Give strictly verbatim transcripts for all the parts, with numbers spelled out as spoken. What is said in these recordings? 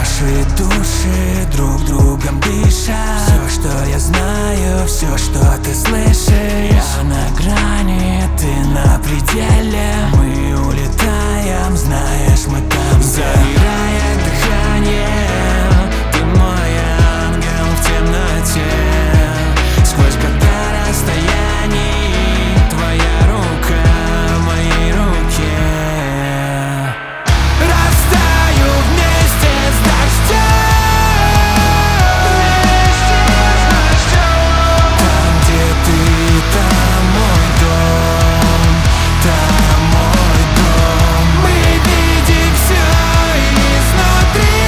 Наши души друг другом дышат. Все, что я знаю, все, что ты слышишь. Я на грани, ты на пределе. Мы улетаем, знаешь, мы там. Замирает дыхание, ты мой ангел в темноте. Сквозь года расстояний твоя рука в моей руке. Растаю вместе с дождем. Там, где ты, там мой дом. Там мой дом. Мы видим все изнутри.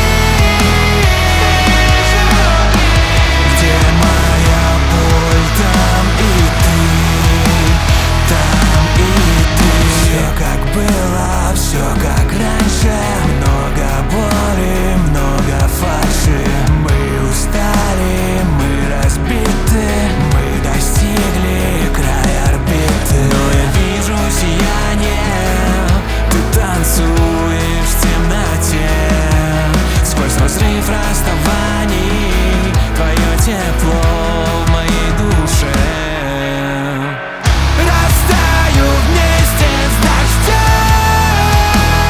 Где моя боль, там и ты. Там и ты. Все как было, все как раньше. Много боли, много фальши. Мы устали, мы разбиты. Мы достигли края орбиты. Но я вижу сияние. Ты танцуешь в темноте. Сквозь разрыв расставаний твое тепло в моей душе. Растаю вместе с дождем.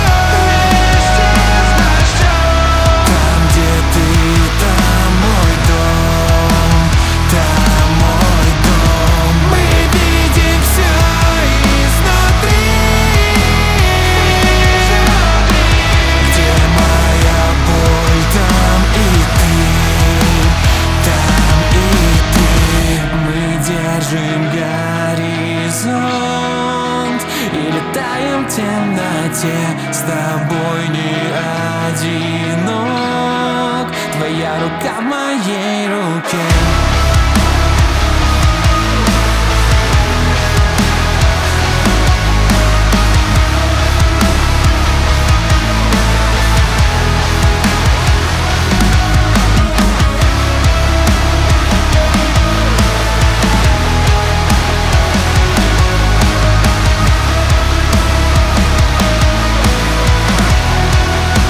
Там, где ты, там мой дом. Там мой дом. Мы видим все изнутри. Где моя боль, там и ты. Там и ты. Мы держим горизонт и летаем в темноте. С тобой не одинок. Твоя рука в моей руке.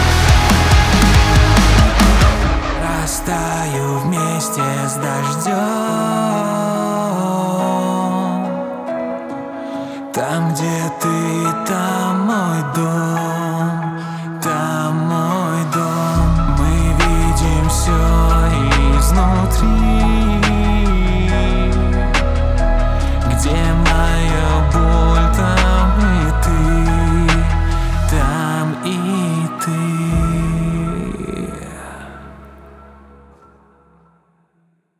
Растаю вместе с дождем.